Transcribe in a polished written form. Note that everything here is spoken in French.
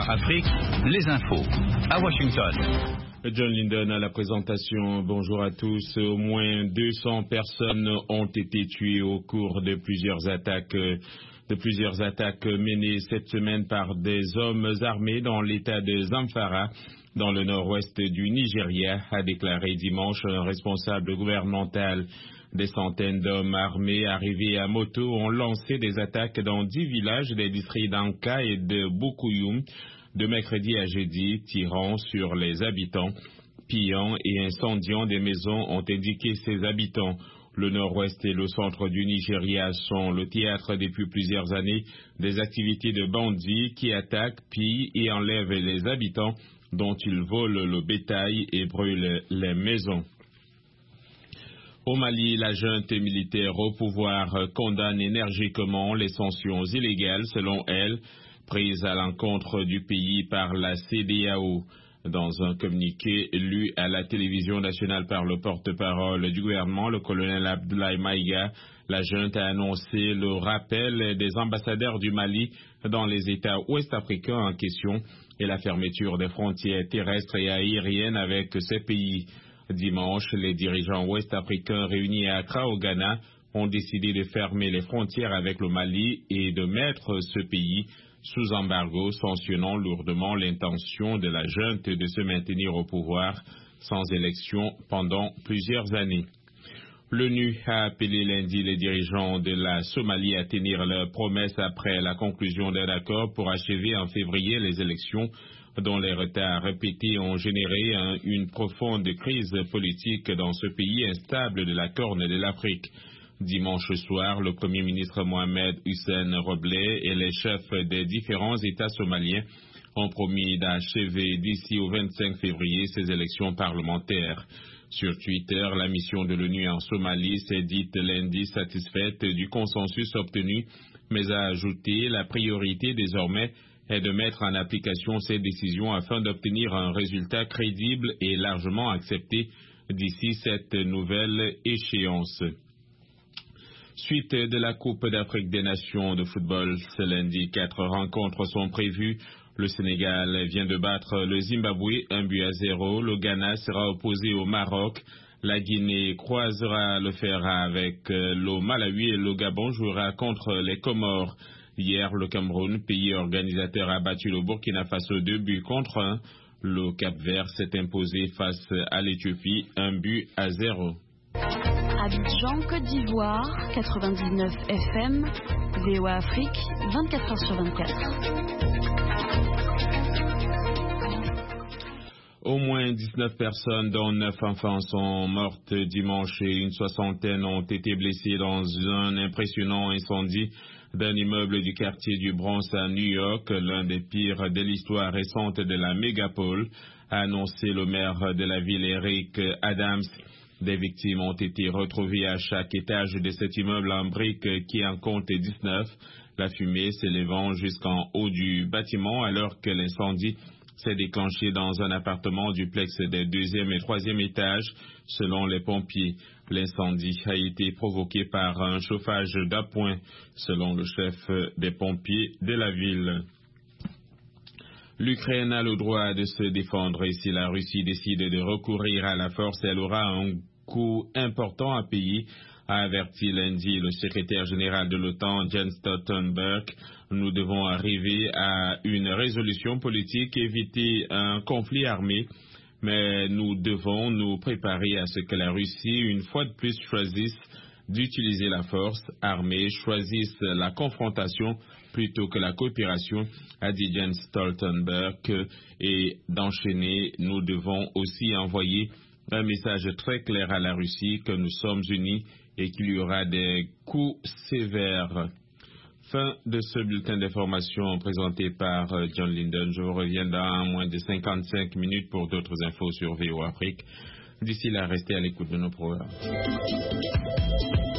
VOA Afrique, les infos à Washington. John Linden à la présentation. Bonjour à tous. Au moins 200 personnes ont été tuées au cours de plusieurs attaques menées cette semaine par des hommes armés dans l'état de Zamfara, dans le nord-ouest du Nigeria, a déclaré dimanche un responsable gouvernemental. Des centaines d'hommes armés arrivés à moto ont lancé des attaques dans 10 villages des districts d'Anka et de Bukuyum de mercredi à jeudi, tirant sur les habitants, pillant et incendiant des maisons, ont indiqué ces habitants. Le nord-ouest et le centre du Nigeria sont le théâtre depuis plusieurs années des activités de bandits qui attaquent, pillent et enlèvent les habitants, dont ils volent le bétail et brûlent les maisons. Au Mali, la junte militaire au pouvoir condamne énergiquement les sanctions illégales, selon elle, prises à l'encontre du pays par la CEDEAO. Dans un communiqué lu à la télévision nationale par le porte-parole du gouvernement, le colonel Abdoulaye Maïga, la junte a annoncé le rappel des ambassadeurs du Mali dans les États ouest-africains en question et la fermeture des frontières terrestres et aériennes avec ces pays. Dimanche, les dirigeants ouest-africains réunis à Accra au Ghana ont décidé de fermer les frontières avec le Mali et de mettre ce pays sous embargo, sanctionnant lourdement l'intention de la junte de se maintenir au pouvoir sans élection pendant plusieurs années. L'ONU a appelé lundi les dirigeants de la Somalie à tenir leurs promesses après la conclusion d'un accord pour achever en février les élections dont les retards répétés ont généré une profonde crise politique dans ce pays instable de la Corne de l'Afrique. Dimanche soir, le Premier ministre Mohamed Hussein Robleh et les chefs des différents États somaliens ont promis d'achever d'ici au 25 février ces élections parlementaires. Sur Twitter, la mission de l'ONU en Somalie s'est dite lundi satisfaite du consensus obtenu, mais a ajouté la priorité désormais est de mettre en application ces décisions afin d'obtenir un résultat crédible et largement accepté d'ici cette nouvelle échéance. Suite de la Coupe d'Afrique des Nations de football, ce lundi, 4 rencontres sont prévues. Le Sénégal vient de battre le Zimbabwe 1-0. Le Ghana sera opposé au Maroc. La Guinée croisera le fer avec le Malawi et le Gabon jouera contre les Comores. Hier, le Cameroun, pays organisateur, a battu le Burkina Faso 2-1. Le Cap-Vert s'est imposé face à l'Éthiopie 1-0. Abidjan, Côte d'Ivoire, 99 FM, VOA Afrique, 24h sur 24. Au moins 19 personnes, dont 9 enfants, sont mortes dimanche et une soixantaine ont été blessées dans un impressionnant incendie d'un immeuble du quartier du Bronx à New York, l'un des pires de l'histoire récente de la mégapole, a annoncé le maire de la ville, Eric Adams. Des victimes ont été retrouvées à chaque étage de cet immeuble en briques qui en compte 19, la fumée s'élevant jusqu'en haut du bâtiment alors que l'incendie s'est déclenché dans un appartement duplex des 2e et 3e étages, selon les pompiers. L'incendie a été provoqué par un chauffage d'appoint, selon le chef des pompiers de la ville. L'Ukraine a le droit de se défendre et si la Russie décide de recourir à la force, elle aura un coût important à payer, a averti lundi le secrétaire général de l'OTAN, Jens Stoltenberg. Nous devons arriver à une résolution politique, éviter un conflit armé, mais nous devons nous préparer à ce que la Russie, une fois de plus, choisisse d'utiliser la force armée, choisisse la confrontation plutôt que la coopération, a dit Jens Stoltenberg, et d'enchaîner, nous devons aussi envoyer un message très clair à la Russie que nous sommes unis et qu'il y aura des coups sévères. Fin de ce bulletin d'information présenté par John Linden. Je vous reviens dans moins de 55 minutes pour d'autres infos sur VOA Afrique. D'ici là, restez à l'écoute de nos programmes.